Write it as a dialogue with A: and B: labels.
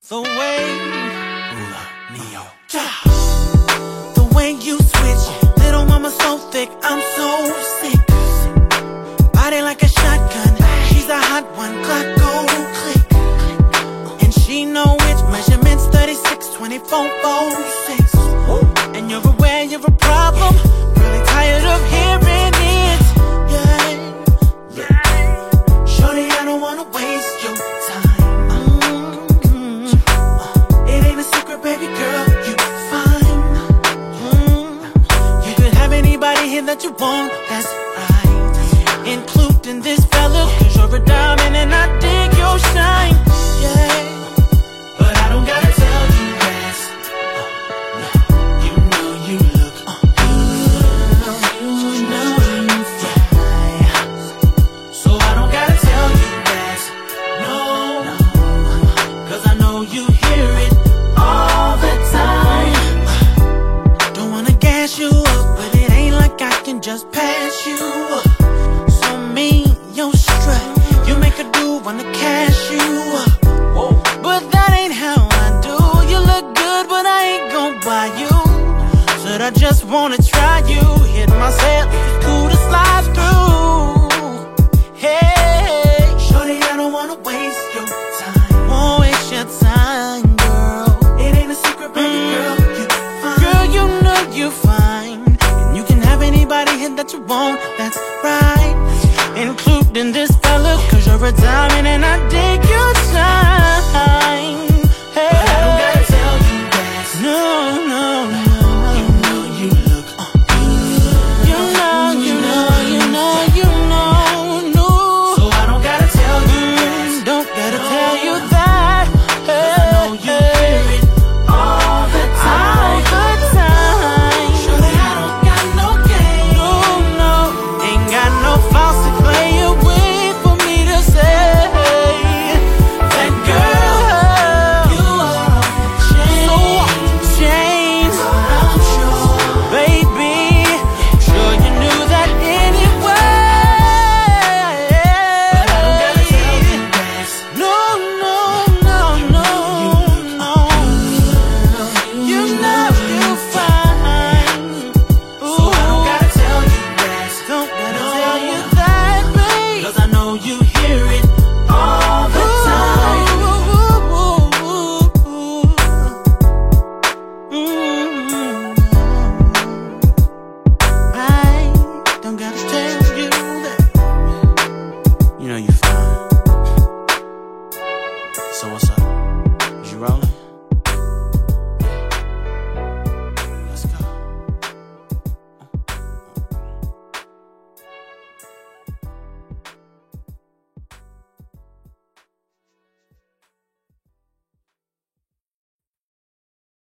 A: The way, the way you switch, little mama so thick, I'm so sick. Body like a shotgun, she's a hot one, clock go click. And she know which measurements, 36, 24, 46. And you're aware you're a problem, really tired of hearing it. Yeah. Shorty, I don't wanna waste your time. It ain't a secret, baby girl, you fine. You could have anybody here that you want, that's right, including this fella, 'cause you're a diamond and I dig your shine. Yeah, but I don't gotta tell you that. You know you look good, you know you fly. So I don't gotta tell you that. No, 'cause I know you